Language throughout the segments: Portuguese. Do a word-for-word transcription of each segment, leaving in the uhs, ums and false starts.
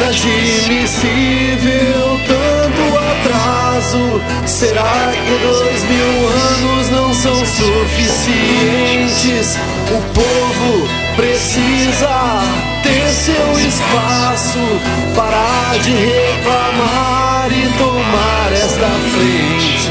Inadmissível tanto atraso. Será que dois mil anos não são suficientes? O povo precisa ter seu espaço, parar de reclamar e tomar esta frente.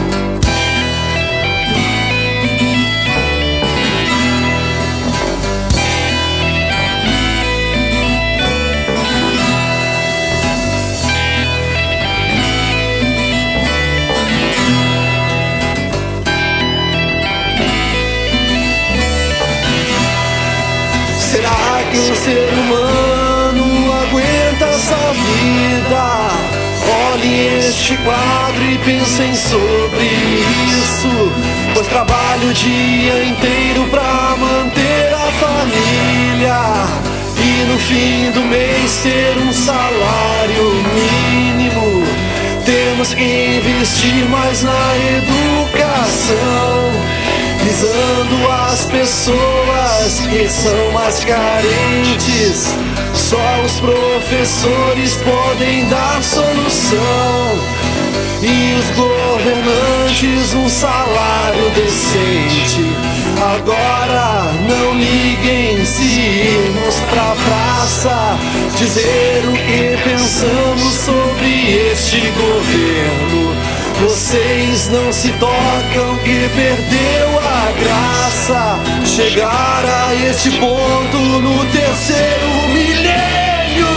Será que o ser humano aguenta essa vida? Olhem este quadro e pensem sobre isso, pois trabalho o dia inteiro pra manter a família e no fim do mês ter um salário mínimo. Temos que investir mais na educação, visando as pessoas que são mais carentes. Só os professores podem dar solução e os governantes um salário decente. Agora não liguem se irmos pra praça dizer o que pensamos sobre este governo. Vocês não se tocam que perdeu a graça chegar a este ponto no terceiro milênio.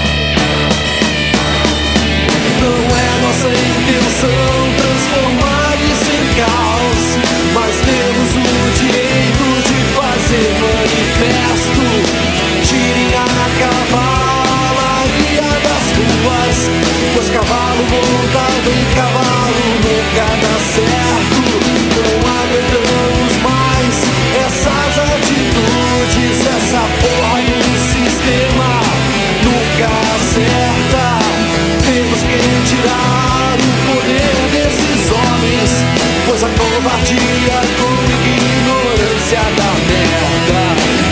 Não é nossa intenção transformar isso em caos, mas temos o direito de fazer manifesto. Tirem a cavalaria das ruas, pois cavalo montado em cavalo nunca dá certo. Não aguentamos mais essas atitudes, essa porra do sistema nunca acerta. Temos que tirar o poder desses homens, pois a covardia com ignorância da merda.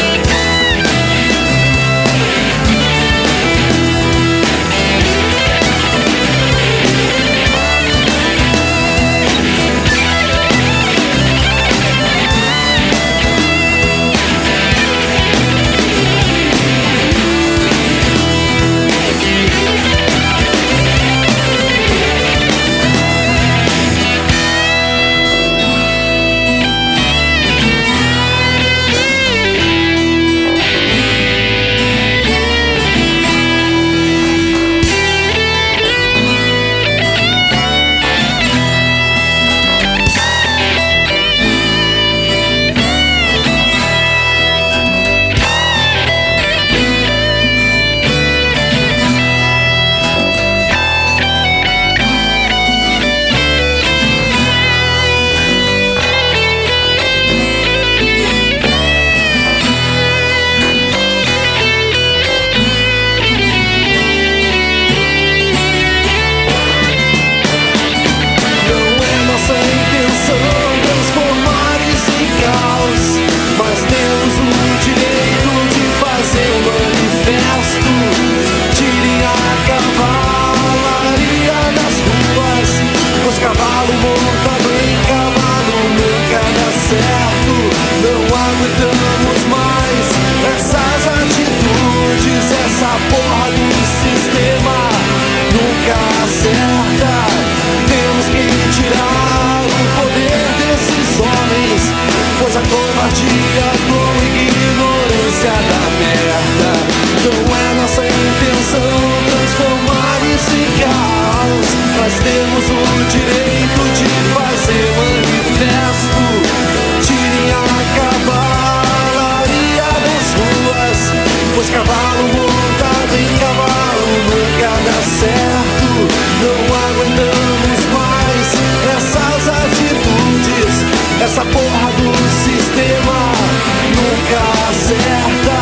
Essa porra do sistema nunca acerta.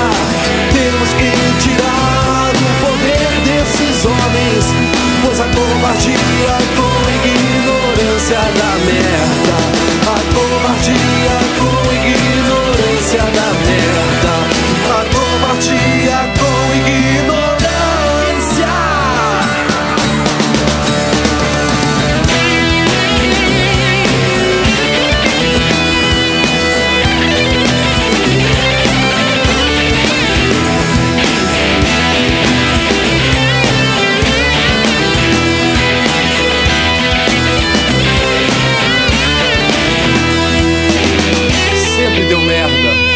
Temos que tirar o poder desses homens, pois a covardia com ignorância da merda. A covardia com ignorância da merda. A covardia com ignorância. deu merda.